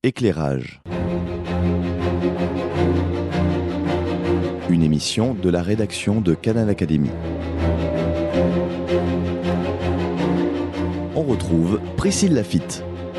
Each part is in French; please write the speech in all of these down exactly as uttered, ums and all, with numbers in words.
Éclairage. Une émission de la rédaction de Canal Académie. On retrouve Priscille Laffitte.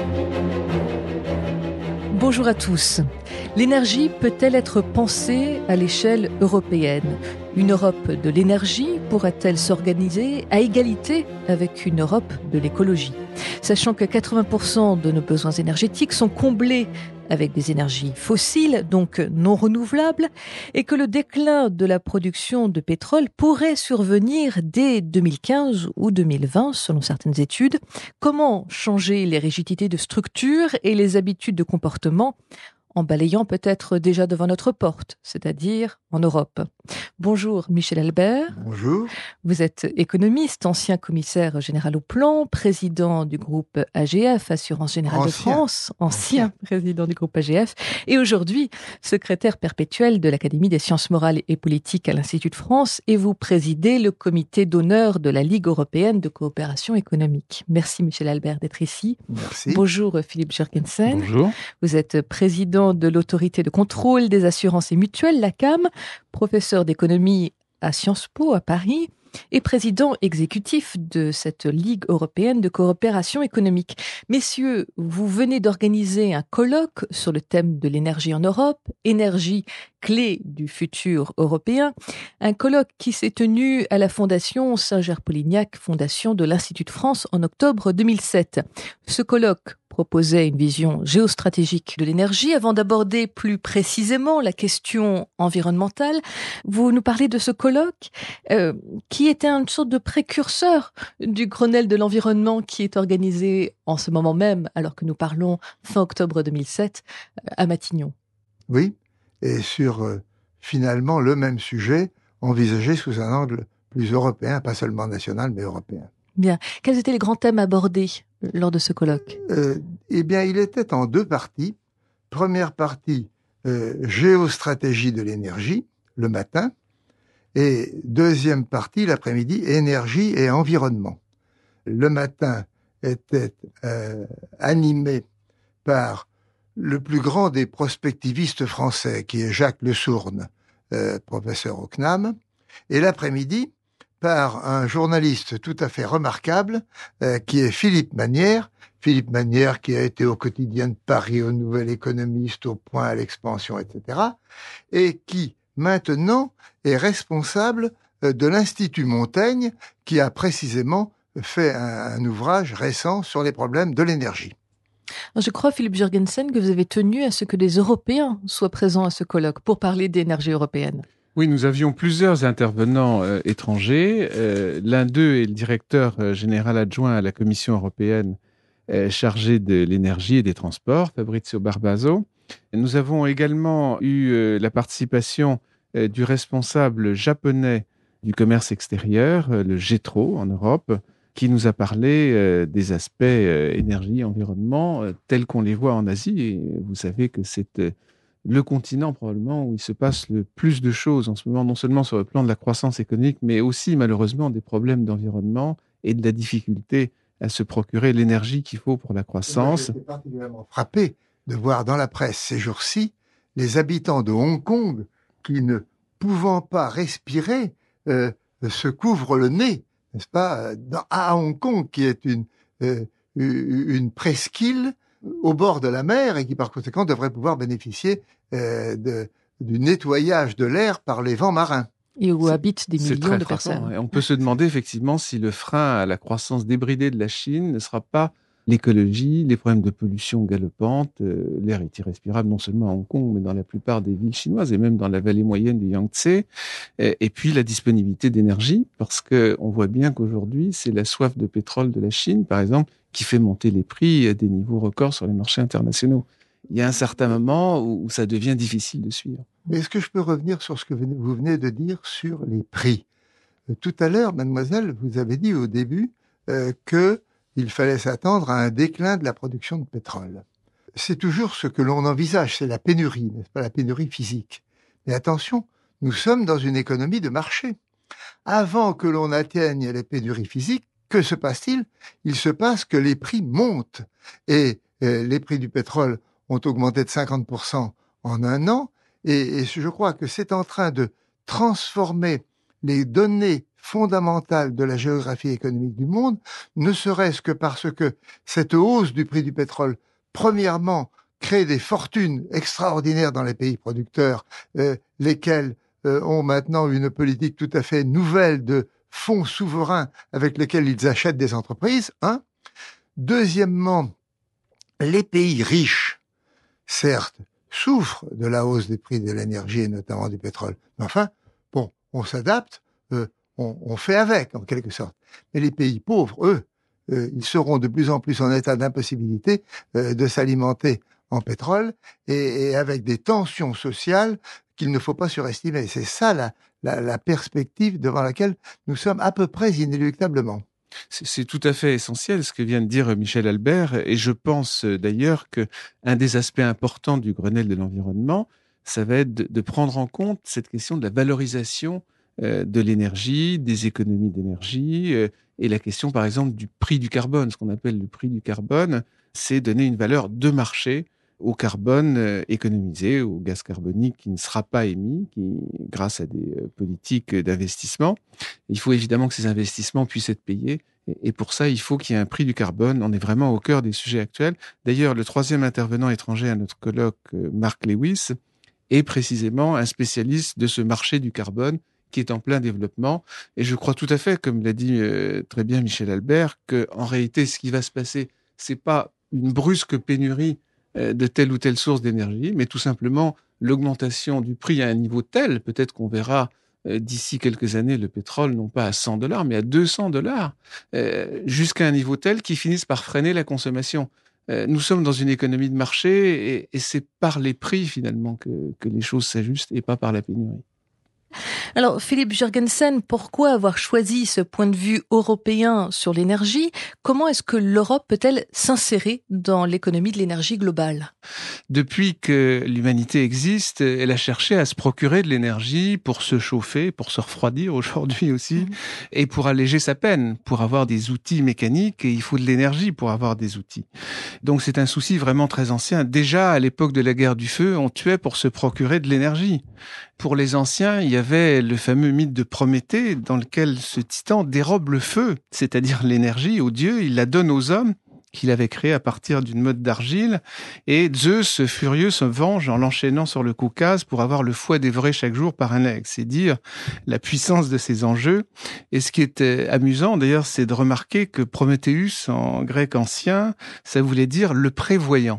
Bonjour à tous. L'énergie peut-elle être pensée à l'échelle européenne ? Une Europe de l'énergie pourra-t-elle s'organiser à égalité avec une Europe de l'écologie ? Sachant que quatre-vingts pour cent de nos besoins énergétiques sont comblés avec des énergies fossiles, donc non renouvelables, et que le déclin de la production de pétrole pourrait survenir dès deux mille quinze ou deux mille vingt, selon certaines études. Comment changer les rigidités de structure et les habitudes de comportement en balayant peut-être déjà devant notre porte, c'est-à-dire en Europe. Bonjour Michel Albert. Bonjour. Vous êtes économiste, ancien commissaire général au plan, président du groupe A G F, Assurance Générale ancien. de France, ancien, ancien président du groupe A G F, et aujourd'hui secrétaire perpétuel de l'Académie des sciences morales et politiques à l'Institut de France, et vous présidez le comité d'honneur de la Ligue européenne de coopération économique. Merci Michel Albert d'être ici. Merci. Bonjour Philippe Jurgensen. Bonjour. Vous êtes président de l'autorité de contrôle des assurances et mutuelles, l'A C A M, professeur d'économie à Sciences Po à Paris et président exécutif de cette Ligue européenne de coopération économique. Messieurs, vous venez d'organiser un colloque sur le thème de l'énergie en Europe, énergie clé du futur européen, un colloque qui s'est tenu à la Fondation Saint-Ger-Polignac, fondation de l'Institut de France en octobre deux mille sept. Ce colloque proposait une vision géostratégique de l'énergie. Avant d'aborder plus précisément la question environnementale, vous nous parlez de ce colloque euh, qui était une sorte de précurseur du Grenelle de l'environnement qui est organisé en ce moment même, alors que nous parlons fin octobre deux mille sept, à Matignon. Oui, et sur euh, finalement le même sujet, envisagé sous un angle plus européen, pas seulement national, mais européen. Bien. Quels étaient les grands thèmes abordés lors de ce colloque ? euh, Eh bien, il était en deux parties. Première partie, euh, géostratégie de l'énergie, le matin, et deuxième partie, l'après-midi, énergie et environnement. Le matin était euh, animé par le plus grand des prospectivistes français, qui est Jacques Le Sourne, euh, professeur au C N A M, et l'après-midi, par un journaliste tout à fait remarquable, euh, qui est Philippe Manière. Philippe Manière qui a été au Quotidien de Paris, au Nouvel Économiste, au Point, à l'Expansion, et cetera, et qui, maintenant, est responsable euh, de l'Institut Montaigne, qui a précisément fait un, un ouvrage récent sur les problèmes de l'énergie. Je crois, Philippe Jurgensen, que vous avez tenu à ce que les Européens soient présents à ce colloque pour parler d'énergie européenne. Oui, nous avions plusieurs intervenants euh, étrangers. Euh, l'un d'eux est le directeur euh, général adjoint à la Commission européenne euh, chargé de l'énergie et des transports, Fabrizio Barbaso. Et nous avons également eu euh, la participation euh, du responsable japonais du commerce extérieur, euh, le JETRO en Europe, qui nous a parlé euh, des aspects euh, énergie, environnement, euh, tels qu'on les voit en Asie. Et vous savez que c'est euh, le continent probablement où il se passe le plus de choses en ce moment, non seulement sur le plan de la croissance économique, mais aussi malheureusement des problèmes d'environnement et de la difficulté à se procurer l'énergie qu'il faut pour la croissance. J'étais particulièrement frappé de voir dans la presse ces jours-ci les habitants de Hong Kong qui, ne pouvant pas respirer, euh, se couvrent le nez, n'est-ce pas, dans, à Hong Kong, qui est une, euh, une presqu'île au bord de la mer et qui par conséquent devrait pouvoir bénéficier euh, de, du nettoyage de l'air par les vents marins. Et où habitent des millions très de frappant, personnes. Et on peut se demander effectivement si le frein à la croissance débridée de la Chine ne sera pas l'écologie, les problèmes de pollution galopante, euh, l'air est irrespirable non seulement à Hong Kong, mais dans la plupart des villes chinoises et même dans la vallée moyenne du Yangtze, et, et puis la disponibilité d'énergie, parce que on voit bien qu'aujourd'hui, c'est la soif de pétrole de la Chine, par exemple, qui fait monter les prix à des niveaux records sur les marchés internationaux. Il y a un certain moment où, où ça devient difficile de suivre. Mais est-ce que je peux revenir sur ce que vous venez de dire sur les prix ? euh, Tout à l'heure, mademoiselle, vous avez dit au début euh, que il fallait s'attendre à un déclin de la production de pétrole. C'est toujours ce que l'on envisage, c'est la pénurie, n'est-ce pas, la pénurie physique. Mais attention, nous sommes dans une économie de marché. Avant que l'on atteigne les pénuries physiques, que se passe-t-il ? Il se passe que les prix montent et euh, les prix du pétrole ont augmenté de cinquante pour cent en un an. Et, et je crois que c'est en train de transformer les données fondamentales de la géographie économique du monde, ne serait-ce que parce que cette hausse du prix du pétrole, premièrement, crée des fortunes extraordinaires dans les pays producteurs, euh, lesquels euh, ont maintenant une politique tout à fait nouvelle de fonds souverains avec lesquels ils achètent des entreprises. Hein. Deuxièmement, les pays riches, certes, souffrent de la hausse des prix de l'énergie et notamment du pétrole. Mais enfin, bon, on s'adapte, euh, on, on fait avec, en quelque sorte. Mais les pays pauvres, eux, euh, ils seront de plus en plus en état d'impossibilité euh, de s'alimenter en pétrole et, et avec des tensions sociales qu'il ne faut pas surestimer. C'est ça la, la, la perspective devant laquelle nous sommes à peu près inéluctablement. C'est, c'est tout à fait essentiel ce que vient de dire Michel Albert, et je pense d'ailleurs que un des aspects importants du Grenelle de l'environnement, ça va être de, de prendre en compte cette question de la valorisation euh, de l'énergie, des économies d'énergie, euh, et la question par exemple du prix du carbone. Ce qu'on appelle le prix du carbone, c'est donner une valeur de marché au carbone euh, économisé, au gaz carbonique qui ne sera pas émis, qui, grâce à des euh, politiques d'investissement. Il faut évidemment que ces investissements puissent être payés. Et, et pour ça, il faut qu'il y ait un prix du carbone. On est vraiment au cœur des sujets actuels. D'ailleurs, le troisième intervenant étranger à notre colloque, euh, Mark Lewis, est précisément un spécialiste de ce marché du carbone qui est en plein développement. Et je crois tout à fait, comme l'a dit euh, très bien Michel Albert, qu'en réalité, ce qui va se passer, c'est pas une brusque pénurie de telle ou telle source d'énergie, mais tout simplement l'augmentation du prix à un niveau tel, peut-être qu'on verra euh, d'ici quelques années le pétrole non pas à cent dollars, mais à deux cents dollars, euh, jusqu'à un niveau tel qui finisse par freiner la consommation. Euh, nous sommes dans une économie de marché et, et c'est par les prix finalement que, que les choses s'ajustent et pas par la pénurie. Alors, Philippe Jurgensen, pourquoi avoir choisi ce point de vue européen sur l'énergie ? Comment est-ce que l'Europe peut-elle s'insérer dans l'économie de l'énergie globale ? Depuis que l'humanité existe, elle a cherché à se procurer de l'énergie pour se chauffer, pour se refroidir aujourd'hui aussi, mmh. et pour alléger sa peine, pour avoir des outils mécaniques, et il faut de l'énergie pour avoir des outils. Donc c'est un souci vraiment très ancien. Déjà, à l'époque de la guerre du feu, on tuait pour se procurer de l'énergie. Pour les anciens, il y avait le fameux mythe de Prométhée dans lequel ce titan dérobe le feu, c'est-à-dire l'énergie aux dieux, il la donne aux hommes qu'il avait créé à partir d'une motte d'argile, et Zeus, furieux, se venge en l'enchaînant sur le Caucase pour avoir le foie dévoré chaque jour par un aigle. C'est dire la puissance de ces enjeux. Et ce qui est amusant, d'ailleurs, c'est de remarquer que Prometheuès, en grec ancien, ça voulait dire le prévoyant.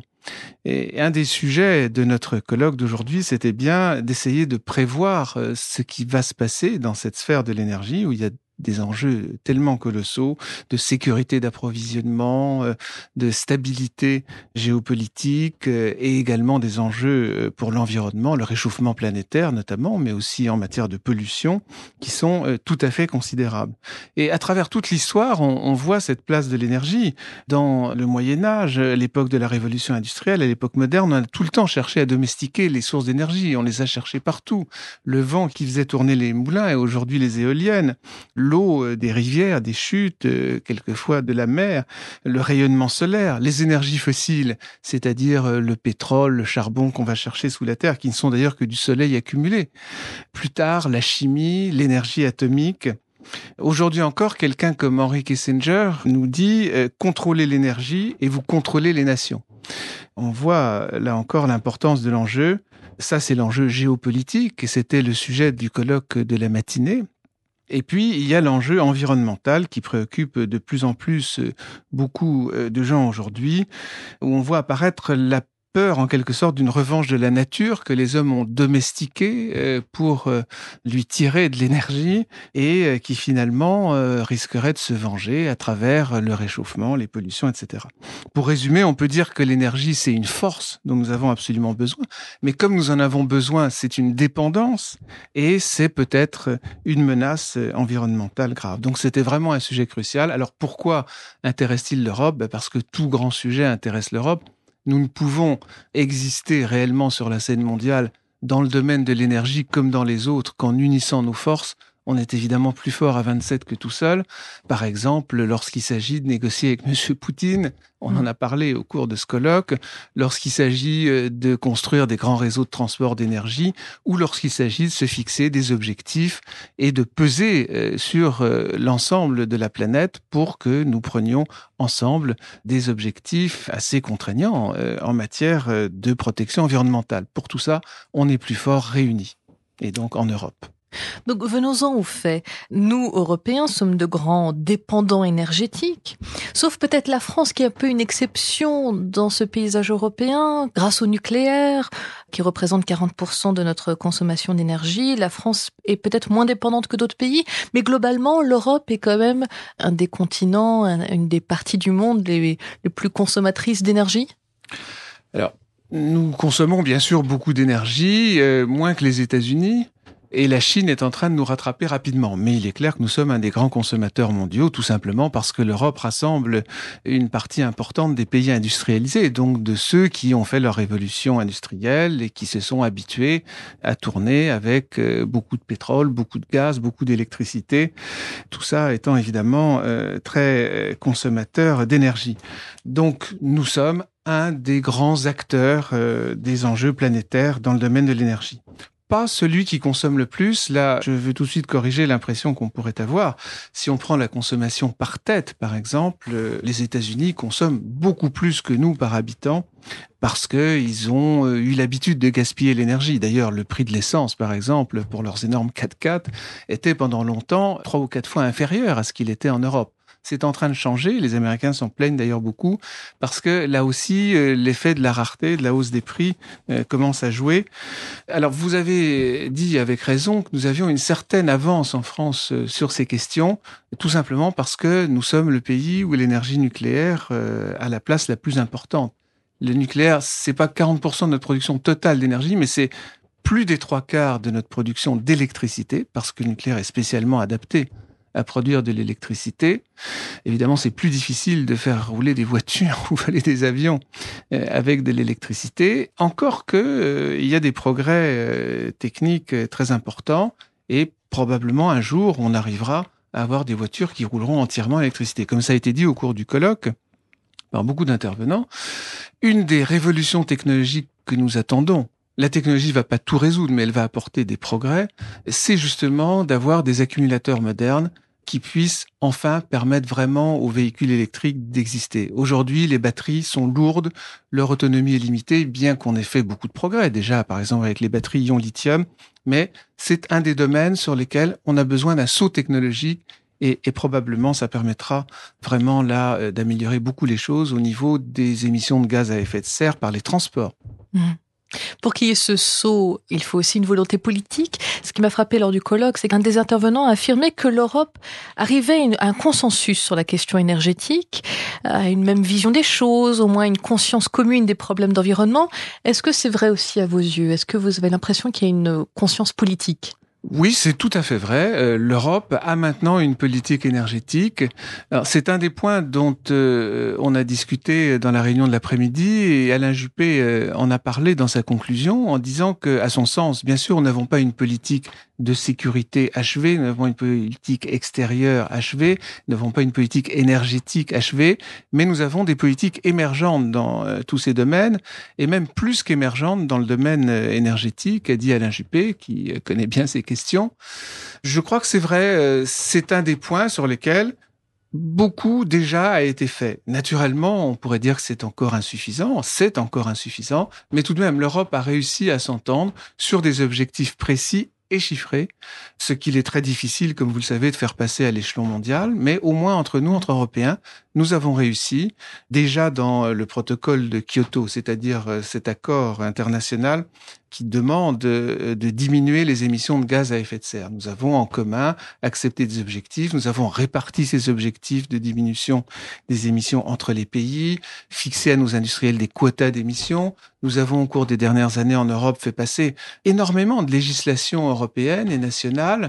Et un des sujets de notre colloque d'aujourd'hui, c'était bien d'essayer de prévoir ce qui va se passer dans cette sphère de l'énergie où il y a des enjeux tellement colossaux de sécurité d'approvisionnement, de stabilité géopolitique et également des enjeux pour l'environnement, le réchauffement planétaire notamment, mais aussi en matière de pollution qui sont tout à fait considérables. Et à travers toute l'histoire, on, on voit cette place de l'énergie. Dans le Moyen-Âge, l'époque de la révolution industrielle, à l'époque moderne, on a tout le temps cherché à domestiquer les sources d'énergie. On les a cherchées partout. Le vent qui faisait tourner les moulins et aujourd'hui les éoliennes, l'eau des rivières, des chutes, quelquefois de la mer, le rayonnement solaire, les énergies fossiles, c'est-à-dire le pétrole, le charbon qu'on va chercher sous la terre, qui ne sont d'ailleurs que du soleil accumulé. Plus tard, la chimie, l'énergie atomique. Aujourd'hui encore, quelqu'un comme Henry Kissinger nous dit euh, « contrôlez l'énergie et vous contrôlez les nations ». On voit là encore l'importance de l'enjeu. Ça, c'est l'enjeu géopolitique et c'était le sujet du colloque de la matinée. Et puis, il y a l'enjeu environnemental qui préoccupe de plus en plus beaucoup de gens aujourd'hui, où on voit apparaître la peur, en quelque sorte, d'une revanche de la nature que les hommes ont domestiquée pour lui tirer de l'énergie et qui, finalement, risquerait de se venger à travers le réchauffement, les pollutions, et cetera. Pour résumer, on peut dire que l'énergie, c'est une force dont nous avons absolument besoin, mais comme nous en avons besoin, c'est une dépendance et c'est peut-être une menace environnementale grave. Donc, c'était vraiment un sujet crucial. Alors, pourquoi intéresse-t-il l'Europe ? Ben parce que tout grand sujet intéresse l'Europe. Nous ne pouvons exister réellement sur la scène mondiale dans le domaine de l'énergie comme dans les autres qu'en unissant nos forces On est évidemment plus fort à vingt-sept que tout seul. Par exemple, lorsqu'il s'agit de négocier avec M. Poutine, on en a parlé au cours de ce colloque, lorsqu'il s'agit de construire des grands réseaux de transport d'énergie ou lorsqu'il s'agit de se fixer des objectifs et de peser sur l'ensemble de la planète pour que nous prenions ensemble des objectifs assez contraignants en matière de protection environnementale. Pour tout ça, on est plus fort réunis, et donc en Europe. Donc venons-en aux faits. Nous, Européens, sommes de grands dépendants énergétiques, sauf peut-être la France qui est un peu une exception dans ce paysage européen, grâce au nucléaire, qui représente quarante pour cent de notre consommation d'énergie. La France est peut-être moins dépendante que d'autres pays, mais globalement, l'Europe est quand même un des continents, une des parties du monde les, les plus consommatrices d'énergie. Alors, nous consommons bien sûr beaucoup d'énergie, euh, moins que les États-Unis. Et la Chine est en train de nous rattraper rapidement. Mais il est clair que nous sommes un des grands consommateurs mondiaux, tout simplement parce que l'Europe rassemble une partie importante des pays industrialisés, donc de ceux qui ont fait leur révolution industrielle et qui se sont habitués à tourner avec beaucoup de pétrole, beaucoup de gaz, beaucoup d'électricité, tout ça étant évidemment euh, très consommateur d'énergie. Donc nous sommes un des grands acteurs euh, des enjeux planétaires dans le domaine de l'énergie. Pas celui qui consomme le plus. Là, je veux tout de suite corriger l'impression qu'on pourrait avoir. Si on prend la consommation par tête, par exemple, les États-Unis consomment beaucoup plus que nous par habitant parce qu'ils ont eu l'habitude de gaspiller l'énergie. D'ailleurs, le prix de l'essence, par exemple, pour leurs énormes quatre-quatre, était pendant longtemps trois ou quatre fois inférieur à ce qu'il était en Europe. C'est en train de changer. Les Américains s'en plaignent d'ailleurs beaucoup parce que là aussi, euh, l'effet de la rareté, de la hausse des prix euh, commence à jouer. Alors, vous avez dit avec raison que nous avions une certaine avance en France euh, sur ces questions, tout simplement parce que nous sommes le pays où l'énergie nucléaire euh, a la place la plus importante. Le nucléaire, c'est pas quarante pour cent de notre production totale d'énergie, mais c'est plus des trois quarts de notre production d'électricité parce que le nucléaire est spécialement adapté à produire de l'électricité. Évidemment, c'est plus difficile de faire rouler des voitures ou voler des avions euh, avec de l'électricité, encore que euh, il y a des progrès euh, techniques euh, très importants et probablement un jour, on arrivera à avoir des voitures qui rouleront entièrement à l'électricité. Comme ça a été dit au cours du colloque par beaucoup d'intervenants, une des révolutions technologiques que nous attendons, la technologie va pas tout résoudre, mais elle va apporter des progrès, c'est justement d'avoir des accumulateurs modernes qui puissent enfin permettre vraiment aux véhicules électriques d'exister. Aujourd'hui, les batteries sont lourdes, leur autonomie est limitée, bien qu'on ait fait beaucoup de progrès déjà, par exemple avec les batteries ion lithium, mais c'est un des domaines sur lesquels on a besoin d'un saut technologique et, et probablement ça permettra vraiment là euh, d'améliorer beaucoup les choses au niveau des émissions de gaz à effet de serre par les transports. Mmh. Pour qu'il y ait ce saut, il faut aussi une volonté politique. Ce qui m'a frappé lors du colloque, c'est qu'un des intervenants a affirmé que l'Europe arrivait à un consensus sur la question énergétique, à une même vision des choses, au moins une conscience commune des problèmes d'environnement. Est-ce que c'est vrai aussi à vos yeux? Est-ce que vous avez l'impression qu'il y a une conscience politique? Oui, c'est tout à fait vrai. Euh, L'Europe a maintenant une politique énergétique. Alors, c'est un des points dont euh, on a discuté dans la réunion de l'après-midi et Alain Juppé euh, en a parlé dans sa conclusion en disant que, à son sens, bien sûr, nous n'avons pas une politique de sécurité achevée, nous n'avons une politique extérieure achevée, nous n'avons pas une politique énergétique achevée, mais nous avons des politiques émergentes dans euh, tous ces domaines et même plus qu'émergentes dans le domaine euh, énergétique, a dit Alain Juppé, qui euh, connaît bien ces questions. Je crois que c'est vrai, c'est un des points sur lesquels beaucoup déjà a été fait. Naturellement, on pourrait dire que c'est encore insuffisant, c'est encore insuffisant, mais tout de même, l'Europe a réussi à s'entendre sur des objectifs précis et chiffrés, ce qu'il est très difficile, comme vous le savez, de faire passer à l'échelon mondial, mais au moins entre nous, entre Européens, nous avons réussi, déjà dans le protocole de Kyoto, c'est-à-dire cet accord international qui demande de diminuer les émissions de gaz à effet de serre. Nous avons en commun accepté des objectifs, nous avons réparti ces objectifs de diminution des émissions entre les pays, fixé à nos industriels des quotas d'émissions. Nous avons, au cours des dernières années en Europe, fait passer énormément de législation européenne et nationale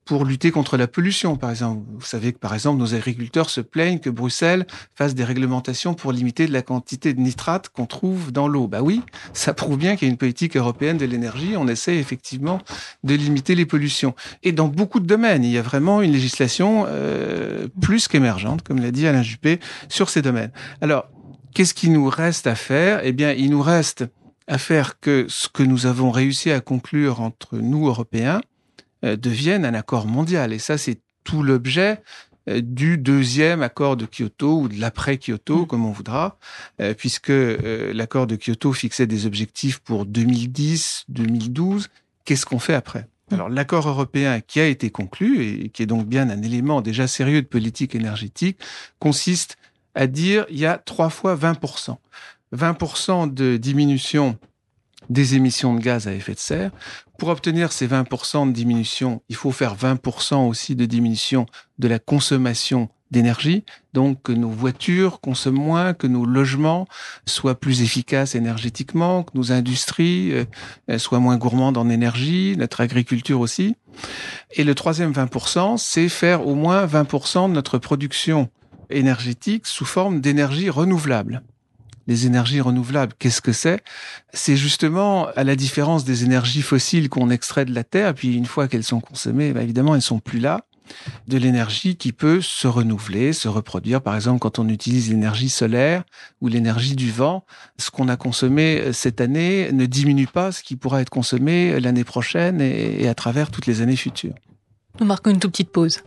pour lutter contre la pollution, par exemple. Vous savez que, par exemple, nos agriculteurs se plaignent que Bruxelles fasse des réglementations pour limiter la quantité de nitrate qu'on trouve dans l'eau. Bah oui, ça prouve bien qu'il y a une politique européenne de l'énergie. On essaie effectivement de limiter les pollutions. Et dans beaucoup de domaines, il y a vraiment une législation euh, plus qu'émergente, comme l'a dit Alain Juppé, sur ces domaines. Alors, qu'est-ce qu'il nous reste à faire ? Eh bien, il nous reste à faire que ce que nous avons réussi à conclure entre nous, Européens, euh, devienne un accord mondial. Et ça, c'est tout l'objet euh, du deuxième accord de Kyoto ou de l'après-Kyoto, mmh. comme on voudra, euh, puisque euh, l'accord de Kyoto fixait des objectifs pour deux mille dix, deux mille douze. Qu'est-ce qu'on fait après ? Alors, l'accord européen qui a été conclu, et qui est donc bien un élément déjà sérieux de politique énergétique, consiste à dire il y a trois fois vingt pour cent. vingt pour cent de diminution des émissions de gaz à effet de serre. Pour obtenir ces vingt pour cent de diminution, il faut faire vingt pour cent aussi de diminution de la consommation d'énergie, donc que nos voitures consomment moins, que nos logements soient plus efficaces énergétiquement, que nos industries euh, soient moins gourmandes en énergie, notre agriculture aussi. Et le troisième vingt pour cent, c'est faire au moins vingt pour cent de notre production énergétique sous forme d'énergie renouvelable. Les énergies renouvelables, qu'est-ce que c'est ? C'est justement, à la différence des énergies fossiles qu'on extrait de la Terre, puis une fois qu'elles sont consommées, bah évidemment, elles sont plus là, de l'énergie qui peut se renouveler, se reproduire. Par exemple, quand on utilise l'énergie solaire ou l'énergie du vent, ce qu'on a consommé cette année ne diminue pas ce qui pourra être consommé l'année prochaine et à travers toutes les années futures. Nous marquons une toute petite pause.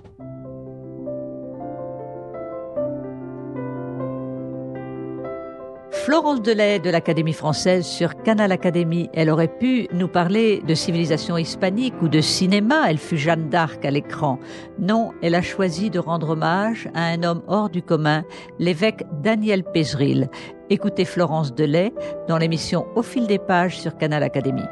Florence Delay de l'Académie française sur Canal Académie. Elle aurait pu nous parler de civilisation hispanique ou de cinéma. Elle fut Jeanne d'Arc à l'écran. Non, elle a choisi de rendre hommage à un homme hors du commun, l'évêque Daniel Pézeril. Écoutez Florence Delay dans l'émission Au fil des pages sur Canal Académie.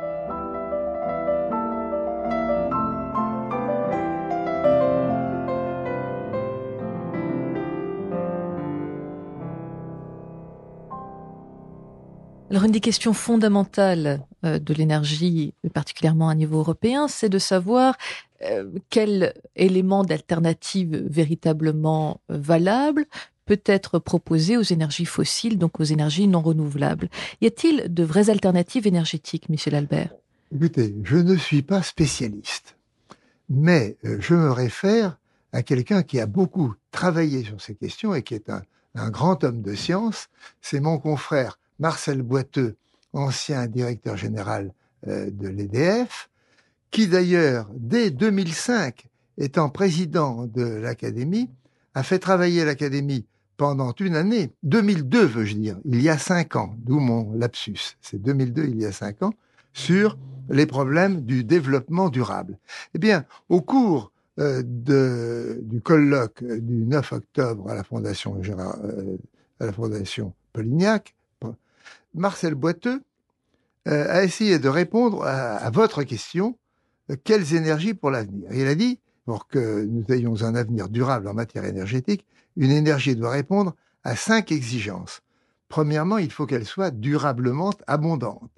Alors, une des questions fondamentales euh, de l'énergie, particulièrement à niveau européen, c'est de savoir euh, quel élément d'alternative véritablement valable peut être proposé aux énergies fossiles, donc aux énergies non renouvelables. Y a-t-il de vraies alternatives énergétiques, Michel Albert ? Écoutez, je ne suis pas spécialiste, mais euh, je me réfère à quelqu'un qui a beaucoup travaillé sur ces questions et qui est un, un grand homme de science. C'est mon confrère Marcel Boiteux, ancien directeur général euh, de l'E D F, qui d'ailleurs, dès deux mille cinq, étant président de l'Académie, a fait travailler l'Académie pendant une année, deux mille deux veux-je dire, il y a cinq ans, d'où mon lapsus, c'est deux mille deux, il y a cinq ans, sur les problèmes du développement durable. Eh bien, au cours euh, de, du colloque du neuf octobre à la Fondation, Gérard, euh, à la Fondation Polignac, Marcel Boiteux euh, a essayé de répondre à, à votre question, euh, quelles énergies pour l'avenir ? Il a dit, pour que nous ayons un avenir durable en matière énergétique, une énergie doit répondre à cinq exigences. Premièrement, il faut qu'elle soit durablement abondante.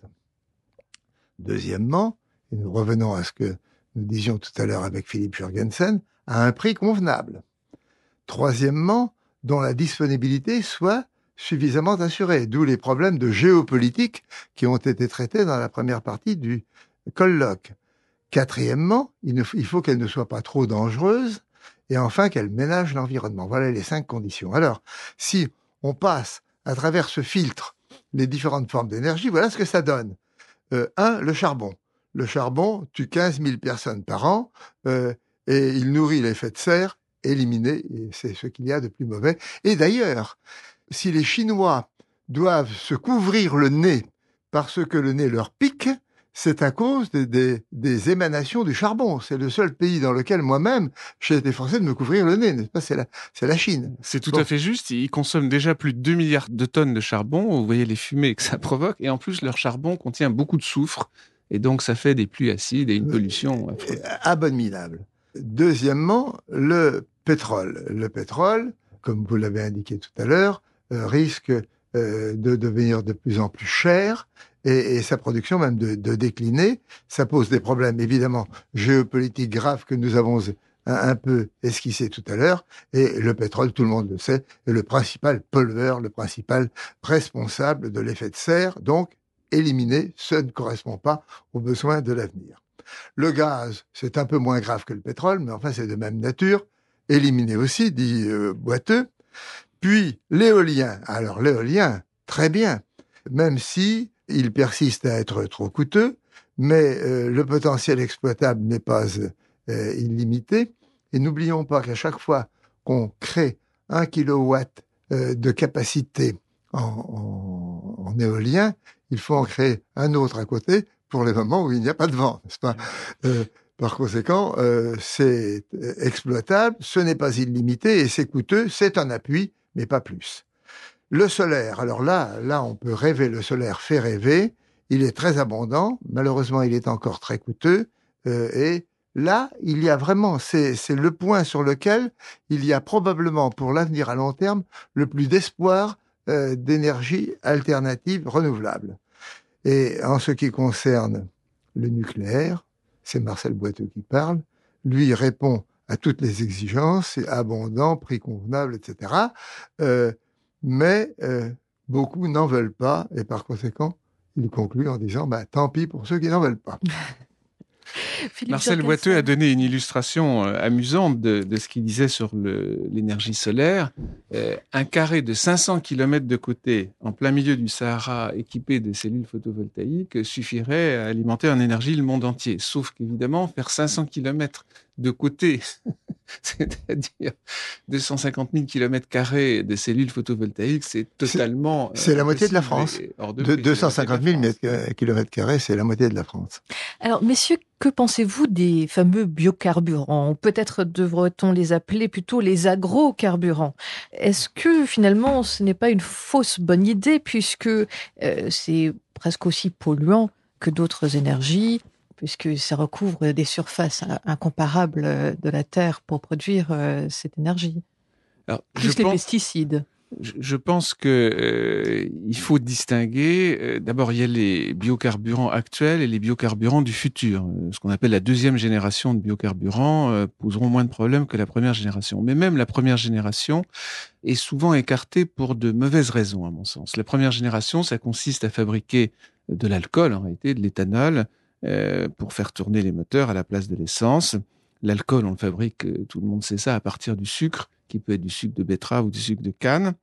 Deuxièmement, et nous revenons à ce que nous disions tout à l'heure avec Philippe Jurgensen, à un prix convenable. Troisièmement, dont la disponibilité soit suffisamment assurée, d'où les problèmes de géopolitique qui ont été traités dans la première partie du colloque. Quatrièmement, il, ne, il faut qu'elle ne soit pas trop dangereuse, et enfin qu'elle ménage l'environnement. Voilà les cinq conditions. Alors, si on passe à travers ce filtre les différentes formes d'énergie, voilà ce que ça donne. Euh, un, le charbon. Le charbon tue quinze mille personnes par an, euh, et il nourrit l'effet de serre éliminé, et c'est ce qu'il y a de plus mauvais. Et d'ailleurs, si les Chinois doivent se couvrir le nez parce que le nez leur pique, c'est à cause des, des, des émanations du charbon. C'est le seul pays dans lequel moi-même, j'ai été forcé de me couvrir le nez, n'est-ce pas ? C'est la, c'est la Chine. C'est tout bon. à fait juste. Ils consomment déjà plus de deux milliards de tonnes de charbon. Vous voyez les fumées que ça provoque. Et en plus, leur charbon contient beaucoup de soufre. Et donc, ça fait des pluies acides et une pollution euh, abominable. Deuxièmement, le pétrole. Le pétrole, comme vous l'avez indiqué tout à l'heure, euh, risque euh, de devenir de plus en plus cher et, et sa production même de, de décliner. Ça pose des problèmes évidemment géopolitiques graves que nous avons un, un peu esquissés tout à l'heure. Et le pétrole, tout le monde le sait, est le principal pollueur, le principal responsable de l'effet de serre. Donc, éliminer, ce ne correspond pas aux besoins de l'avenir. Le gaz, c'est un peu moins grave que le pétrole, mais enfin c'est de même nature. Éliminer aussi, dit euh, Boiteux. Puis l'éolien. Alors l'éolien, très bien, même si il persiste à être trop coûteux, mais euh, le potentiel exploitable n'est pas euh, illimité. Et n'oublions pas qu'à chaque fois qu'on crée un kilowatt euh, de capacité en, en, en éolien, il faut en créer un autre à côté pour les moments où il n'y a pas de vent, n'est-ce pas ? euh, Par conséquent, euh, c'est exploitable, ce n'est pas illimité et c'est coûteux, c'est un appui, mais pas plus. Le solaire, alors là, là, on peut rêver, le solaire fait rêver, il est très abondant, malheureusement, il est encore très coûteux, euh, et là, il y a vraiment, c'est, c'est le point sur lequel il y a probablement pour l'avenir à long terme le plus d'espoir euh, d'énergie alternative renouvelable. Et en ce qui concerne le nucléaire, c'est Marcel Boiteux qui parle, lui répond à toutes les exigences, c'est abondant, prix convenable, et cetera. Euh, mais euh, beaucoup n'en veulent pas, et par conséquent, il conclut en disant bah, « tant pis pour ceux qui n'en veulent pas ». Marcel Boiteux a donné une illustration euh, amusante de, de ce qu'il disait sur le, l'énergie solaire. Euh, un carré de cinq cents kilomètres de côté, en plein milieu du Sahara, équipé de cellules photovoltaïques, suffirait à alimenter en énergie le monde entier. Sauf qu'évidemment, faire cinq cents kilomètres de côté, c'est-à-dire deux cent cinquante mille kilomètres carrés de cellules photovoltaïques, c'est totalement... C'est, c'est la moitié de la France. De, de deux cent cinquante mille kilomètres carrés, c'est la moitié de la France. Alors, messieurs, que pensez-vous des fameux biocarburants ? Peut-être devrait-on les appeler plutôt les agrocarburants. Est-ce que finalement ce n'est pas une fausse bonne idée puisque euh, c'est presque aussi polluant que d'autres énergies, puisque ça recouvre des surfaces incomparables de la Terre pour produire euh, cette énergie. Alors, plus les pense... pesticides. Je pense que euh, il faut distinguer. Euh, d'abord, il y a les biocarburants actuels et les biocarburants du futur. Ce qu'on appelle la deuxième génération de biocarburants euh, poseront moins de problèmes que la première génération. Mais même la première génération est souvent écartée pour de mauvaises raisons, à mon sens. La première génération, ça consiste à fabriquer de l'alcool, en réalité, de l'éthanol, euh, pour faire tourner les moteurs à la place de l'essence. L'alcool, on le fabrique, tout le monde sait ça, à partir du sucre, qui peut être du sucre de betterave ou du sucre de canne.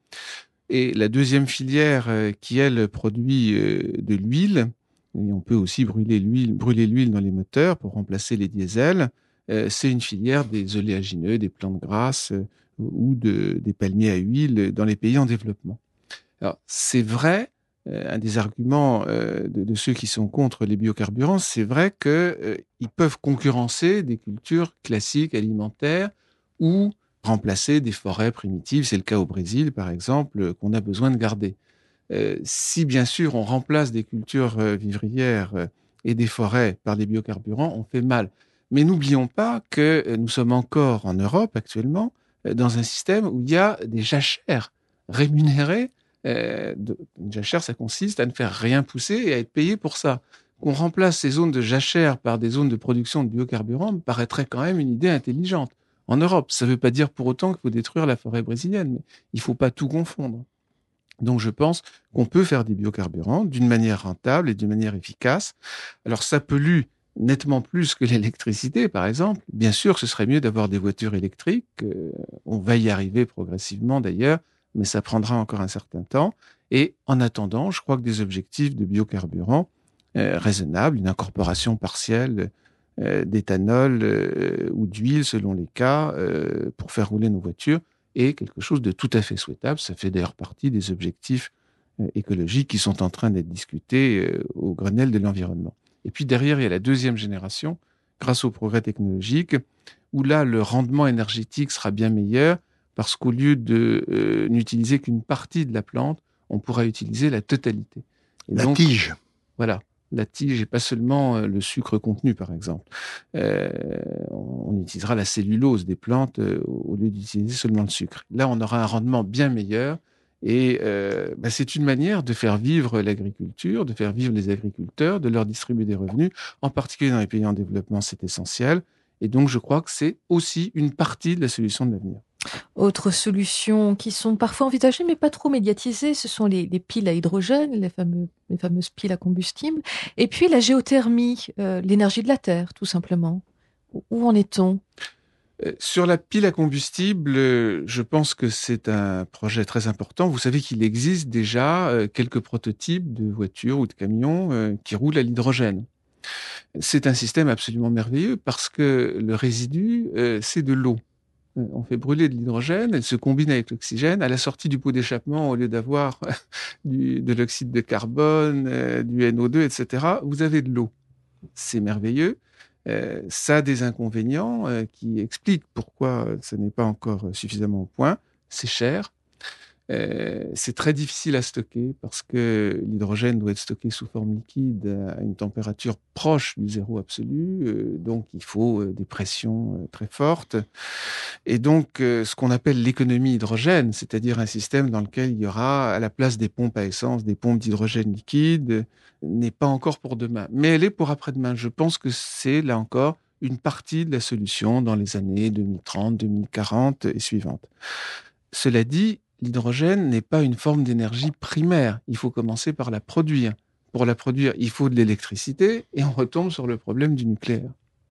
Et la deuxième filière euh, qui, elle, produit euh, de l'huile, et on peut aussi brûler l'huile, brûler l'huile dans les moteurs pour remplacer les diesels, euh, c'est une filière des oléagineux, des plantes grasses euh, ou de, des palmiers à huile dans les pays en développement. Alors, c'est vrai, euh, un des arguments euh, de, de ceux qui sont contre les biocarburants, c'est vrai qu'ils euh, peuvent concurrencer des cultures classiques alimentaires ou remplacer des forêts primitives. C'est le cas au Brésil, par exemple, qu'on a besoin de garder. Euh, si, bien sûr, on remplace des cultures euh, vivrières euh, et des forêts par des biocarburants, on fait mal. Mais n'oublions pas que euh, nous sommes encore en Europe, actuellement, euh, dans un système où il y a des jachères rémunérées. Euh, de, une jachère, ça consiste à ne faire rien pousser et à être payé pour ça. Qu'on remplace ces zones de jachère par des zones de production de biocarburants me paraîtrait quand même une idée intelligente. En Europe, ça ne veut pas dire pour autant qu'il faut détruire la forêt brésilienne, mais il ne faut pas tout confondre. Donc je pense qu'on peut faire des biocarburants d'une manière rentable et d'une manière efficace. Alors ça pollue nettement plus que l'électricité, par exemple. Bien sûr, ce serait mieux d'avoir des voitures électriques. Euh, on va y arriver progressivement d'ailleurs, mais ça prendra encore un certain temps. Et en attendant, je crois que des objectifs de biocarburants euh, raisonnables, une incorporation partielle euh, d'éthanol euh, ou d'huile selon les cas euh, pour faire rouler nos voitures est quelque chose de tout à fait souhaitable. Ça fait d'ailleurs partie des objectifs euh, écologiques qui sont en train d'être discutés euh, au Grenelle de l'environnement. Et puis derrière, il y a la deuxième génération, grâce au progrès technologique, où là, le rendement énergétique sera bien meilleur parce qu'au lieu de euh, n'utiliser qu'une partie de la plante, on pourra utiliser la totalité. Et la donc, tige. Voilà. La tige et pas seulement le sucre contenu, par exemple. Euh, on utilisera la cellulose des plantes euh, au lieu d'utiliser seulement le sucre. Là, on aura un rendement bien meilleur Et euh, bah, c'est une manière de faire vivre l'agriculture, de faire vivre les agriculteurs, de leur distribuer des revenus, en particulier dans les pays en développement, c'est essentiel. Et donc, je crois que c'est aussi une partie de la solution de l'avenir. Autres solutions qui sont parfois envisagées, mais pas trop médiatisées, ce sont les, les piles à hydrogène, les, fameux, les fameuses piles à combustible, et puis la géothermie, euh, l'énergie de la Terre, tout simplement. Où en est-on ? Sur la pile à combustible, je pense que c'est un projet très important. Vous savez qu'il existe déjà quelques prototypes de voitures ou de camions qui roulent à l'hydrogène. C'est un système absolument merveilleux parce que le résidu, c'est de l'eau. On fait brûler de l'hydrogène, elle se combine avec l'oxygène. À la sortie du pot d'échappement, au lieu d'avoir du, de l'oxyde de carbone, du N O deux, et cetera, vous avez de l'eau. C'est merveilleux. Euh, ça a des inconvénients euh, qui expliquent pourquoi ce n'est pas encore suffisamment au point. C'est cher, euh, c'est très difficile à stocker parce que l'hydrogène doit être stocké sous forme liquide à une température proche du zéro absolu, euh, donc il faut euh, des pressions euh, très fortes. Et donc, euh, ce qu'on appelle l'économie hydrogène, c'est-à-dire un système dans lequel il y aura à la place des pompes à essence, des pompes d'hydrogène liquide, n'est pas encore pour demain, mais elle est pour après-demain. Je pense que c'est, là encore, une partie de la solution dans les années deux mille trente, deux mille quarante et suivantes. Cela dit, l'hydrogène n'est pas une forme d'énergie primaire. Il faut commencer par la produire. Pour la produire, il faut de l'électricité et on retombe sur le problème du nucléaire.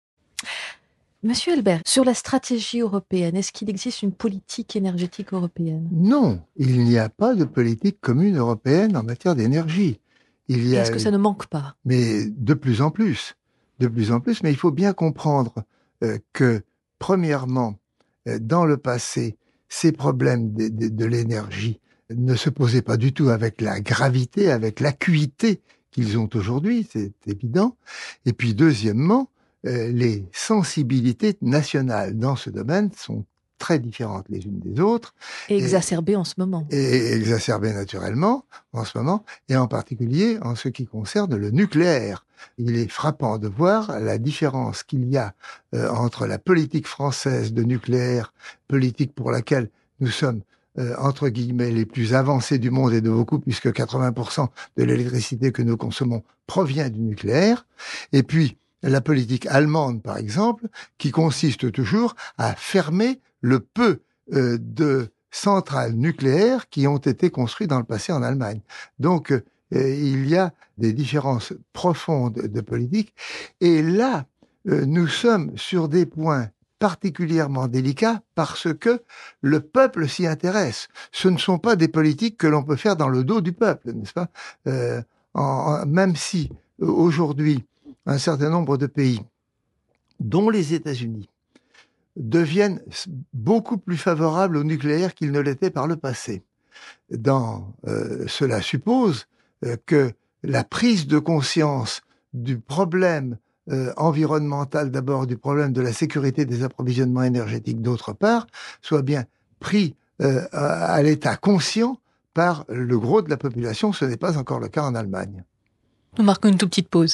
Monsieur Albert, sur la stratégie européenne, est-ce qu'il existe une politique énergétique européenne ? Non, il n'y a pas de politique commune européenne en matière d'énergie. Il y a... Est-ce que ça ne manque pas ? Mais de plus en plus, de plus en plus. Mais il faut bien comprendre euh, que, premièrement, euh, dans le passé, ces problèmes de, de, de l'énergie ne se posaient pas du tout avec la gravité, avec l'acuité qu'ils ont aujourd'hui, c'est évident. Et puis, deuxièmement, euh, les sensibilités nationales dans ce domaine sont très différentes les unes des autres. Et exacerbées en ce moment. Et exacerbées naturellement en ce moment, et en particulier en ce qui concerne le nucléaire. Il est frappant de voir la différence qu'il y a euh, entre la politique française de nucléaire, politique pour laquelle nous sommes, euh, entre guillemets, les plus avancés du monde et de beaucoup, puisque quatre-vingts pour cent de l'électricité que nous consommons provient du nucléaire, et puis la politique allemande, par exemple, qui consiste toujours à fermer le peu euh, de centrales nucléaires qui ont été construites dans le passé en Allemagne. Donc, euh, il y a des différences profondes de politique. Et là, euh, nous sommes sur des points particulièrement délicats parce que le peuple s'y intéresse. Ce ne sont pas des politiques que l'on peut faire dans le dos du peuple, n'est-ce pas ? euh, en, en, Même si, euh, aujourd'hui, un certain nombre de pays, dont les États-Unis, deviennent beaucoup plus favorables au nucléaire qu'ils ne l'étaient par le passé. Dans, euh, cela suppose euh, que la prise de conscience du problème euh, environnemental d'abord, du problème de la sécurité des approvisionnements énergétiques d'autre part, soit bien pris euh, à, à l'état conscient par le gros de la population. Ce n'est pas encore le cas en Allemagne. Nous marquons une toute petite pause.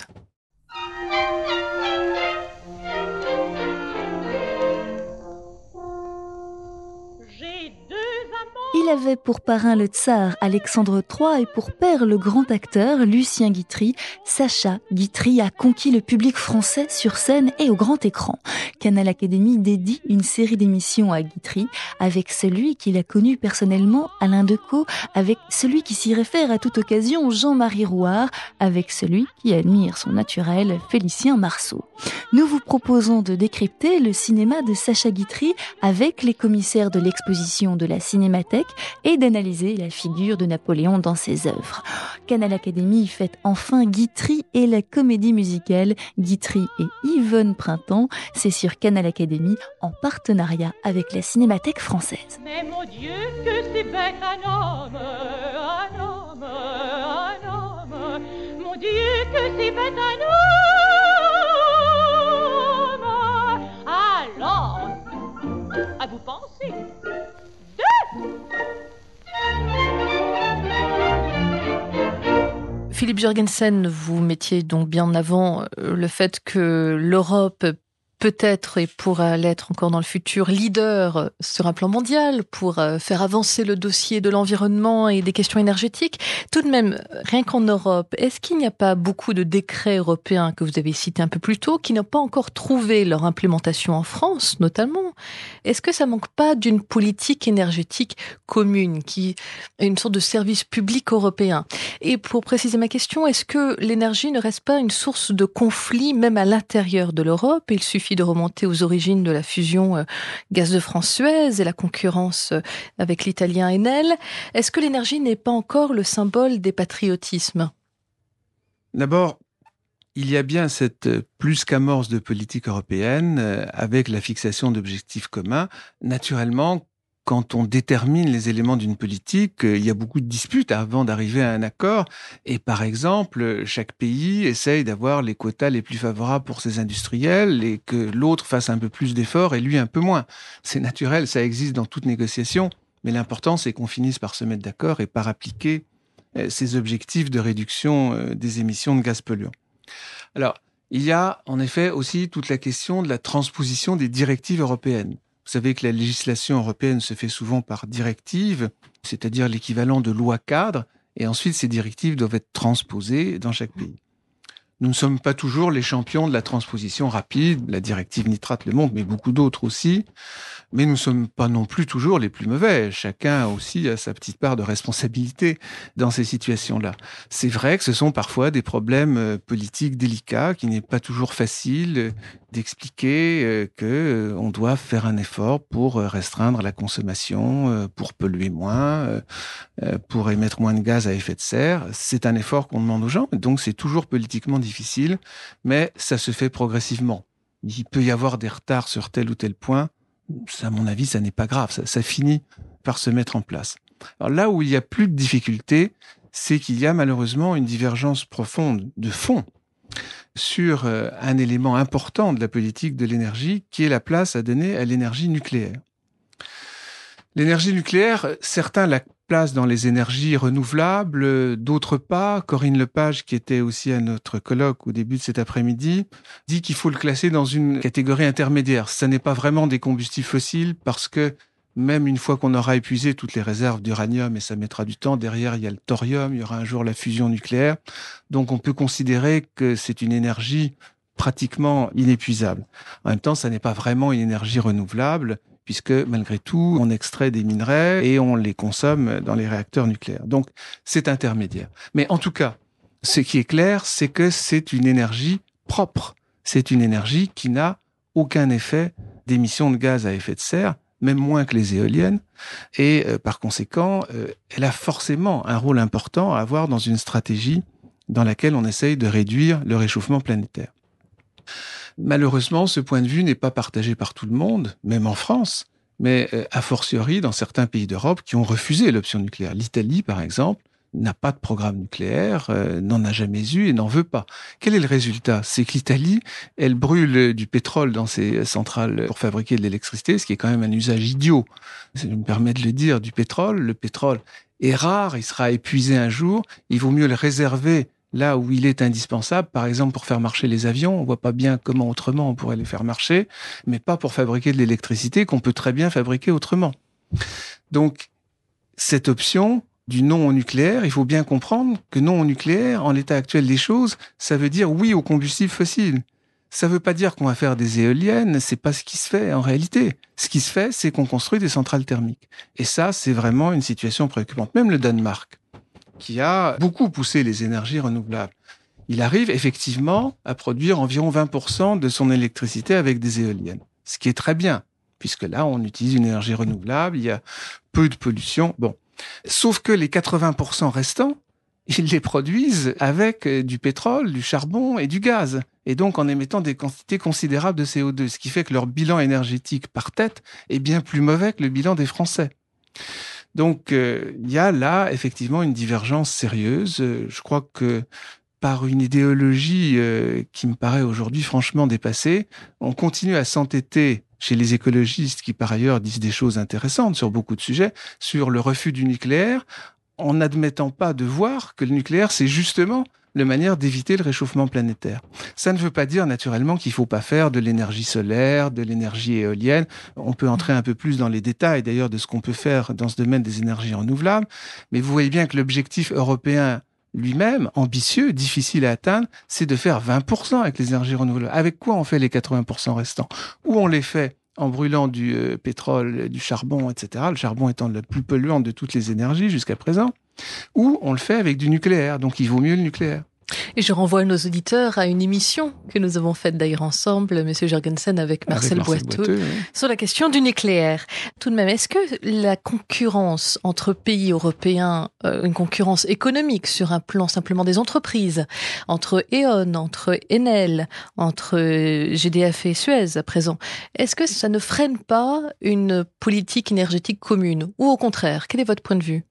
Il avait pour parrain le tsar Alexandre trois et pour père le grand acteur Lucien Guitry. Sacha Guitry a conquis le public français sur scène et au grand écran. Canal Académie dédie une série d'émissions à Guitry, avec celui qu'il a connu personnellement, Alain Decaux, avec celui qui s'y réfère à toute occasion, Jean-Marie Rouard, avec celui qui admire son naturel, Félicien Marceau. Nous vous proposons de décrypter le cinéma de Sacha Guitry avec les commissaires de l'exposition de la Cinémathèque et d'analyser la figure de Napoléon dans ses œuvres. Canal Académie fête enfin Guitry et la comédie musicale Guitry et Yvonne Printemps. C'est sur Canal Académie en partenariat avec la Cinémathèque française. Mais mon Dieu, que c'est bête un homme, un homme, un homme. Mon Dieu, que c'est bête un homme. Alors, à vous penser. Philippe Jürgensen, vous mettiez donc bien en avant le fait que l'Europe peut-être et pourra l'être encore dans le futur leader sur un plan mondial pour faire avancer le dossier de l'environnement et des questions énergétiques. Tout de même, rien qu'en Europe, est-ce qu'il n'y a pas beaucoup de décrets européens que vous avez cités un peu plus tôt qui n'ont pas encore trouvé leur implémentation en France, notamment? Est-ce que ça manque pas d'une politique énergétique commune qui est une sorte de service public européen? Et pour préciser ma question, est-ce que l'énergie ne reste pas une source de conflit même à l'intérieur de l'Europe? Il suffit de remonter aux origines de la fusion euh, Gaz de France-Suez et la concurrence euh, avec l'italien Enel. Est-ce que l'énergie n'est pas encore le symbole des patriotismes? D'abord, il y a bien cette plus qu'amorce de politique européenne euh, avec la fixation d'objectifs communs. Naturellement, quand on détermine les éléments d'une politique, il y a beaucoup de disputes avant d'arriver à un accord. Et par exemple, chaque pays essaye d'avoir les quotas les plus favorables pour ses industriels et que l'autre fasse un peu plus d'efforts et lui un peu moins. C'est naturel, ça existe dans toute négociation. Mais l'important, c'est qu'on finisse par se mettre d'accord et par appliquer ces objectifs de réduction des émissions de gaz polluants. Alors, il y a en effet aussi toute la question de la transposition des directives européennes. Vous savez que la législation européenne se fait souvent par directive, c'est-à-dire l'équivalent de loi cadre, et ensuite ces directives doivent être transposées dans chaque pays. Nous ne sommes pas toujours les champions de la transposition rapide, la directive nitrate le montre, mais beaucoup d'autres aussi. Mais nous ne sommes pas non plus toujours les plus mauvais. Chacun aussi a sa petite part de responsabilité dans ces situations-là. C'est vrai que ce sont parfois des problèmes politiques délicats, qu'il n'est pas toujours facile d'expliquer qu'on doit faire un effort pour restreindre la consommation, pour polluer moins, pour émettre moins de gaz à effet de serre. C'est un effort qu'on demande aux gens, donc c'est toujours politiquement difficile, mais ça se fait progressivement. Il peut y avoir des retards sur tel ou tel point. Ça, à mon avis, ça n'est pas grave. Ça, ça finit par se mettre en place. Alors là où il y a plus de difficultés, c'est qu'il y a malheureusement une divergence profonde de fond sur euh, un élément important de la politique de l'énergie, qui est la place à donner à l'énergie nucléaire. L'énergie nucléaire, certains la placent dans les énergies renouvelables, d'autres pas. Corinne Lepage, qui était aussi à notre colloque au début de cet après-midi, dit qu'il faut le classer dans une catégorie intermédiaire. Ce n'est pas vraiment des combustibles fossiles parce que même une fois qu'on aura épuisé toutes les réserves d'uranium, et ça mettra du temps, derrière il y a le thorium, il y aura un jour la fusion nucléaire. Donc on peut considérer que c'est une énergie pratiquement inépuisable. En même temps, ça n'est pas vraiment une énergie renouvelable, puisque malgré tout, on extrait des minerais et on les consomme dans les réacteurs nucléaires. Donc, c'est intermédiaire. Mais en tout cas, ce qui est clair, c'est que c'est une énergie propre. C'est une énergie qui n'a aucun effet d'émission de gaz à effet de serre, même moins que les éoliennes. Et euh, par conséquent, euh, elle a forcément un rôle important à avoir dans une stratégie dans laquelle on essaye de réduire le réchauffement planétaire. Malheureusement, ce point de vue n'est pas partagé par tout le monde, même en France, mais euh, a fortiori dans certains pays d'Europe qui ont refusé l'option nucléaire. L'Italie, par exemple, n'a pas de programme nucléaire, euh, n'en a jamais eu et n'en veut pas. Quel est le résultat? C'est que l'Italie, elle brûle du pétrole dans ses centrales pour fabriquer de l'électricité, ce qui est quand même un usage idiot. Je me permets de le dire, du pétrole. Le pétrole est rare, il sera épuisé un jour, il vaut mieux le réserver là où il est indispensable, par exemple pour faire marcher les avions. On voit pas bien comment autrement on pourrait les faire marcher, mais pas pour fabriquer de l'électricité qu'on peut très bien fabriquer autrement. Donc, cette option du non au nucléaire, il faut bien comprendre que non au nucléaire, en l'état actuel des choses, ça veut dire oui aux combustibles fossiles. Ça veut pas dire qu'on va faire des éoliennes, c'est pas ce qui se fait en réalité. Ce qui se fait, c'est qu'on construit des centrales thermiques. Et ça, c'est vraiment une situation préoccupante. Même le Danemark, qui a beaucoup poussé les énergies renouvelables, il arrive effectivement à produire environ vingt pour cent de son électricité avec des éoliennes. Ce qui est très bien, puisque là, on utilise une énergie renouvelable, il y a peu de pollution. Bon. Sauf que les quatre-vingts pour cent restants, ils les produisent avec du pétrole, du charbon et du gaz. Et donc en émettant des quantités considérables de C O deux, ce qui fait que leur bilan énergétique par tête est bien plus mauvais que le bilan des Français. Donc, euh, il y a là, effectivement, une divergence sérieuse. Je crois que par une idéologie euh, qui me paraît aujourd'hui franchement dépassée, on continue à s'entêter chez les écologistes qui, par ailleurs, disent des choses intéressantes sur beaucoup de sujets, sur le refus du nucléaire, en n'admettant pas de voir que le nucléaire, c'est justement de manière d'éviter le réchauffement planétaire. Ça ne veut pas dire naturellement qu'il ne faut pas faire de l'énergie solaire, de l'énergie éolienne. On peut entrer un peu plus dans les détails d'ailleurs de ce qu'on peut faire dans ce domaine des énergies renouvelables, mais vous voyez bien que l'objectif européen lui-même, ambitieux, difficile à atteindre, c'est de faire vingt pour cent avec les énergies renouvelables. Avec quoi on fait les quatre-vingts pour cent restants? Ou on les fait en brûlant du euh, pétrole, du charbon, et cetera, le charbon étant le plus polluant de toutes les énergies jusqu'à présent, ou on le fait avec du nucléaire, donc il vaut mieux le nucléaire. Et je renvoie nos auditeurs à une émission que nous avons faite d'ailleurs ensemble, Monsieur Jurgensen, avec Marcel, avec Marcel Boiteux, Boiteux oui. sur la question du nucléaire. Tout de même, est-ce que la concurrence entre pays européens, euh, une concurrence économique sur un plan simplement des entreprises, entre E.ON, entre Enel, entre G D F et Suez à présent, est-ce que ça ne freine pas une politique énergétique commune? Ou au contraire, quel est votre point de vue?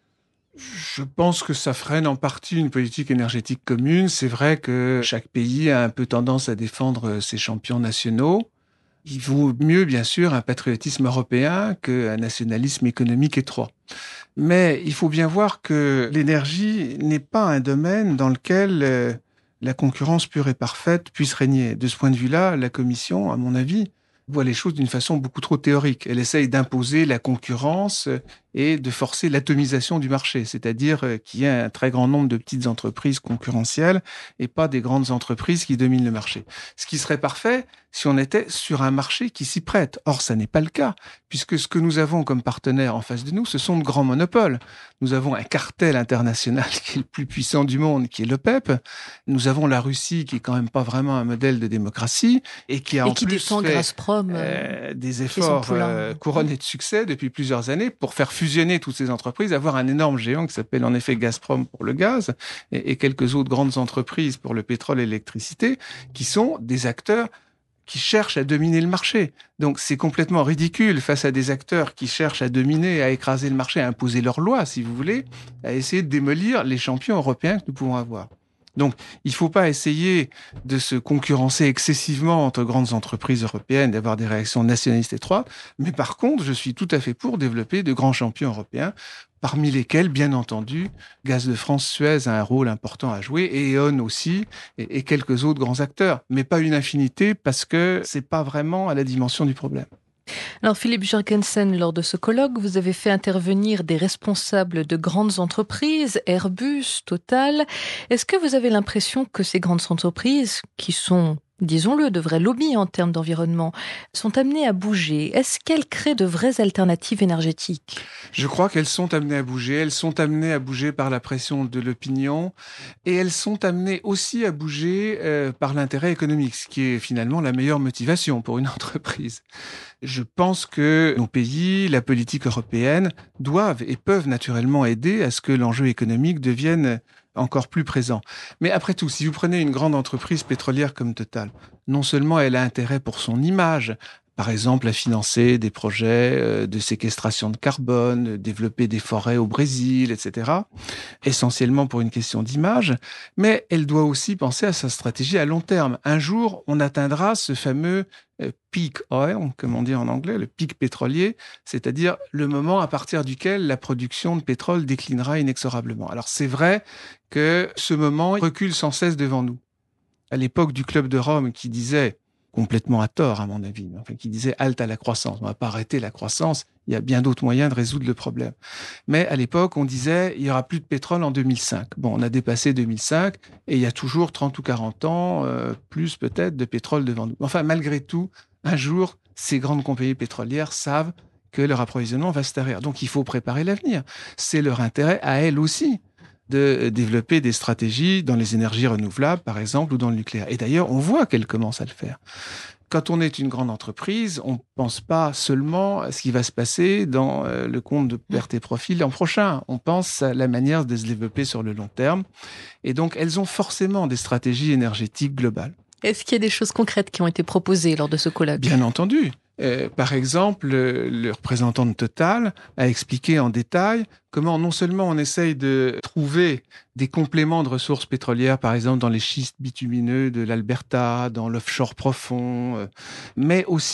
Je pense que ça freine en partie une politique énergétique commune. C'est vrai que chaque pays a un peu tendance à défendre ses champions nationaux. Il vaut mieux, bien sûr, un patriotisme européen qu'un nationalisme économique étroit. Mais il faut bien voir que l'énergie n'est pas un domaine dans lequel la concurrence pure et parfaite puisse régner. De ce point de vue-là, la Commission, à mon avis, voit les choses d'une façon beaucoup trop théorique. Elle essaye d'imposer la concurrence et de forcer l'atomisation du marché, c'est-à-dire qu'il y ait un très grand nombre de petites entreprises concurrentielles et pas des grandes entreprises qui dominent le marché. Ce qui serait parfait si on était sur un marché qui s'y prête. Or, ça n'est pas le cas, puisque ce que nous avons comme partenaires en face de nous, ce sont de grands monopoles. Nous avons un cartel international qui est le plus puissant du monde, qui est l'OPEP. Nous avons la Russie, qui est quand même pas vraiment un modèle de démocratie, et qui a et en qui plus défend fait Gazprom, euh, des efforts euh, couronnés de succès depuis plusieurs années pour faire fusionner toutes ces entreprises, avoir un énorme géant qui s'appelle en effet Gazprom pour le gaz et, et quelques autres grandes entreprises pour le pétrole et l'électricité, qui sont des acteurs qui cherchent à dominer le marché. Donc c'est complètement ridicule face à des acteurs qui cherchent à dominer, à écraser le marché, à imposer leurs lois, si vous voulez, à essayer de démolir les champions européens que nous pouvons avoir. Donc, il ne faut pas essayer de se concurrencer excessivement entre grandes entreprises européennes, d'avoir des réactions nationalistes étroites. Mais par contre, je suis tout à fait pour développer de grands champions européens, parmi lesquels, bien entendu, Gaz de France, Suez a un rôle important à jouer, et E.ON aussi, et, et quelques autres grands acteurs. Mais pas une infinité, parce que c'est pas vraiment à la dimension du problème. Alors Philippe Jurgensen, lors de ce colloque, vous avez fait intervenir des responsables de grandes entreprises, Airbus, Total. Est-ce que vous avez l'impression que ces grandes entreprises, qui sont, disons-le, de vrais lobbies en termes d'environnement, sont amenées à bouger? Est-ce qu'elles créent de vraies alternatives énergétiques? Je crois qu'elles sont amenées à bouger. Elles sont amenées à bouger par la pression de l'opinion et elles sont amenées aussi à bouger euh, par l'intérêt économique, ce qui est finalement la meilleure motivation pour une entreprise. Je pense que nos pays, la politique européenne, doivent et peuvent naturellement aider à ce que l'enjeu économique devienne encore plus présent. Mais après tout, si vous prenez une grande entreprise pétrolière comme Total, non seulement elle a intérêt pour son image, par exemple à financer des projets de séquestration de carbone, développer des forêts au Brésil, et cetera, essentiellement pour une question d'image, mais elle doit aussi penser à sa stratégie à long terme. Un jour, on atteindra ce fameux peak oil, comme on dit en anglais, le pic pétrolier, c'est-à-dire le moment à partir duquel la production de pétrole déclinera inexorablement. Alors c'est vrai que ce moment recule sans cesse devant nous. À l'époque du Club de Rome qui disait, complètement à tort à mon avis, enfin, qui disait halte à la croissance, on ne va pas arrêter la croissance, il y a bien d'autres moyens de résoudre le problème. Mais à l'époque, on disait il y aura plus de pétrole en deux mille cinq. Bon, on a dépassé deux mille cinq et il y a toujours trente ou quarante ans, euh, plus peut-être, de pétrole devant nous. Enfin, malgré tout, un jour, ces grandes compagnies pétrolières savent que leur approvisionnement va se tarir. Donc, il faut préparer l'avenir. C'est leur intérêt à elles aussi de développer des stratégies dans les énergies renouvelables, par exemple, ou dans le nucléaire. Et d'ailleurs, on voit qu'elles commencent à le faire. Quand on est une grande entreprise, on ne pense pas seulement à ce qui va se passer dans le compte de pertes et profits l'an prochain. On pense à la manière de se développer sur le long terme. Et donc, elles ont forcément des stratégies énergétiques globales. Est-ce qu'il y a des choses concrètes qui ont été proposées lors de ce colloque? Bien entendu. Euh, par exemple, le, le représentant de Total a expliqué en détail comment non seulement on essaye de trouver des compléments de ressources pétrolières, par exemple dans les schistes bitumineux de l'Alberta, dans l'offshore profond, euh, mais aussi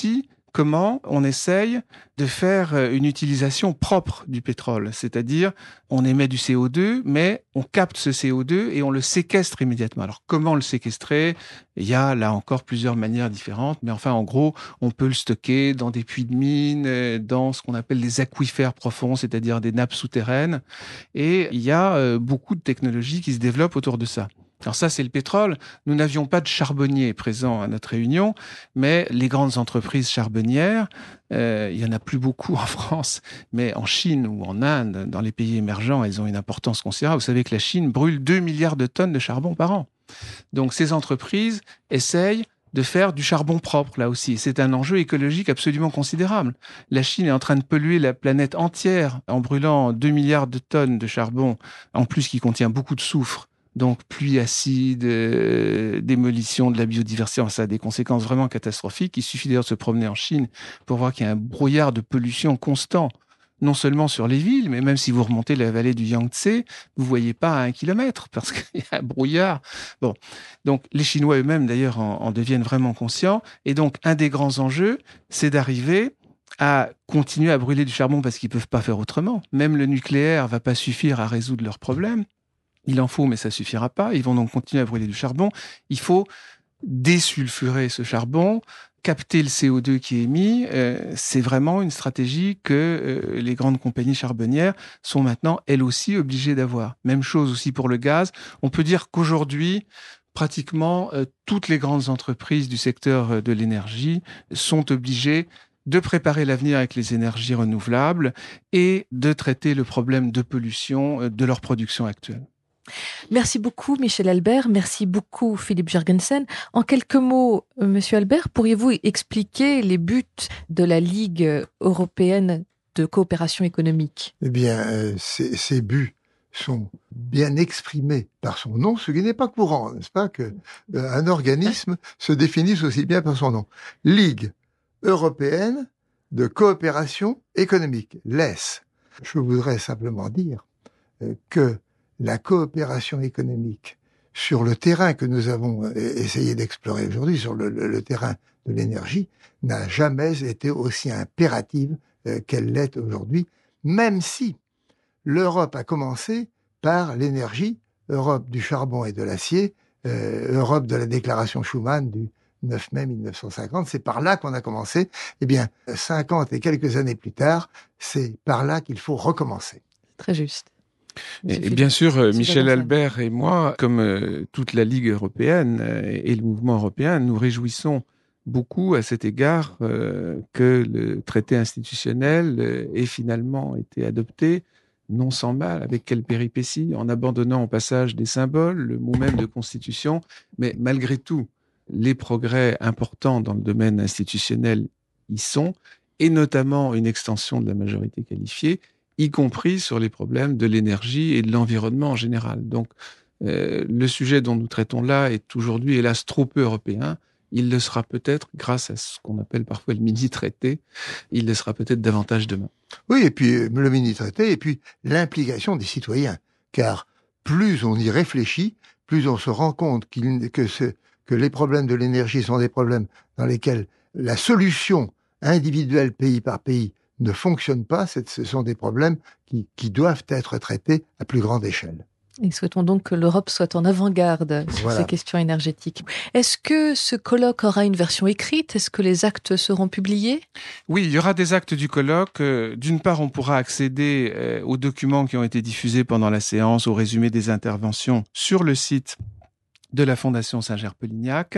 comment on essaye de faire une utilisation propre du pétrole. C'est-à-dire, on émet du C O deux, mais on capte ce C O deux et on le séquestre immédiatement. Alors, comment le séquestrer ? Il y a là encore plusieurs manières différentes, mais enfin, en gros, on peut le stocker dans des puits de mines, dans ce qu'on appelle les aquifères profonds, c'est-à-dire des nappes souterraines. Et il y a beaucoup de technologies qui se développent autour de ça. Alors ça, c'est le pétrole. Nous n'avions pas de charbonniers présents à notre réunion, mais les grandes entreprises charbonnières, euh, il y en a plus beaucoup en France, mais en Chine ou en Inde, dans les pays émergents, elles ont une importance considérable. Vous savez que la Chine brûle deux milliards de tonnes de charbon par an. Donc ces entreprises essayent de faire du charbon propre, là aussi. C'est un enjeu écologique absolument considérable. La Chine est en train de polluer la planète entière en brûlant deux milliards de tonnes de charbon, en plus qui contient beaucoup de soufre. Donc, pluie acide, euh, démolition de la biodiversité, ça a des conséquences vraiment catastrophiques. Il suffit d'ailleurs de se promener en Chine pour voir qu'il y a un brouillard de pollution constant, non seulement sur les villes, mais même si vous remontez la vallée du Yangtze, vous voyez pas à un kilomètre parce qu'il y a un brouillard. Bon, donc les Chinois eux-mêmes d'ailleurs en, en deviennent vraiment conscients. Et donc, un des grands enjeux, c'est d'arriver à continuer à brûler du charbon parce qu'ils peuvent pas faire autrement. Même le nucléaire va pas suffire à résoudre leurs problèmes. Il en faut, mais ça suffira pas. Ils vont donc continuer à brûler du charbon. Il faut désulfurer ce charbon, capter le C O deux qui est émis. Euh, c'est vraiment une stratégie que euh, les grandes compagnies charbonnières sont maintenant, elles aussi, obligées d'avoir. Même chose aussi pour le gaz. On peut dire qu'aujourd'hui, pratiquement euh, toutes les grandes entreprises du secteur de l'énergie sont obligées de préparer l'avenir avec les énergies renouvelables et de traiter le problème de pollution de leur production actuelle. Merci beaucoup Michel Albert, merci beaucoup Philippe Jurgensen. En quelques mots, Monsieur Albert, pourriez-vous expliquer les buts de la Ligue européenne de coopération économique ? Eh bien, euh, ces, ces buts sont bien exprimés par son nom, ce qui n'est pas courant, n'est-ce pas, que euh, un organisme se définisse aussi bien par son nom. Ligue européenne de coopération économique, l'E S. Je voudrais simplement dire euh, que la coopération économique sur le terrain que nous avons essayé d'explorer aujourd'hui, sur le, le, le terrain de l'énergie, n'a jamais été aussi impérative euh, qu'elle l'est aujourd'hui, même si l'Europe a commencé par l'énergie, Europe du charbon et de l'acier, euh, Europe de la déclaration Schuman du neuf mai mille neuf cent cinquante, c'est par là qu'on a commencé. Eh bien, cinquante et quelques années plus tard, c'est par là qu'il faut recommencer. Très juste. Et, et bien sûr, euh, Michel Albert et moi, comme euh, toute la Ligue européenne euh, et le mouvement européen, nous réjouissons beaucoup à cet égard euh, que le traité institutionnel euh, ait finalement été adopté, non sans mal, avec quelle péripétie, en abandonnant au passage des symboles, le mot même de constitution, mais malgré tout, les progrès importants dans le domaine institutionnel y sont, et notamment une extension de la majorité qualifiée, y compris sur les problèmes de l'énergie et de l'environnement en général. Donc, euh, le sujet dont nous traitons là est aujourd'hui, hélas, trop peu européen. Il le sera peut-être grâce à ce qu'on appelle parfois le mini-traité. Il le sera peut-être davantage demain. Oui, et puis le mini-traité, et puis l'implication des citoyens. Car plus on y réfléchit, plus on se rend compte qu'il, que, ce, que les problèmes de l'énergie sont des problèmes dans lesquels la solution individuelle, pays par pays, ne fonctionne pas. Ce sont des problèmes qui, qui doivent être traités à plus grande échelle. Et souhaitons donc que l'Europe soit en avant-garde sur voilà. ces questions énergétiques. Est-ce que ce colloque aura une version écrite ? Est-ce que les actes seront publiés ? Oui, il y aura des actes du colloque. D'une part, on pourra accéder aux documents qui ont été diffusés pendant la séance, au résumé des interventions sur le site de la Fondation Singer-Polignac.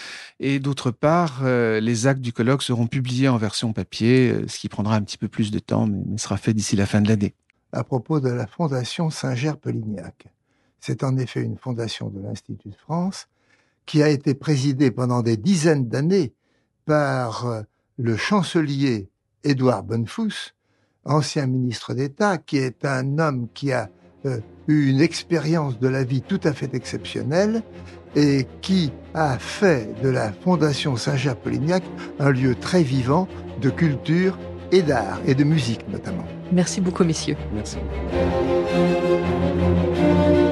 Et d'autre part, euh, les actes du colloque seront publiés en version papier, euh, ce qui prendra un petit peu plus de temps, mais, mais sera fait d'ici la fin de l'année. À propos de la Fondation Singer-Polignac, c'est en effet une fondation de l'Institut de France qui a été présidée pendant des dizaines d'années par euh, le chancelier Édouard Bonnefosse, ancien ministre d'État, qui est un homme qui a euh, eu une expérience de la vie tout à fait exceptionnelle et qui a fait de la Fondation Singer-Polignac un lieu très vivant de culture et d'art, et de musique notamment. Merci beaucoup, messieurs. Merci.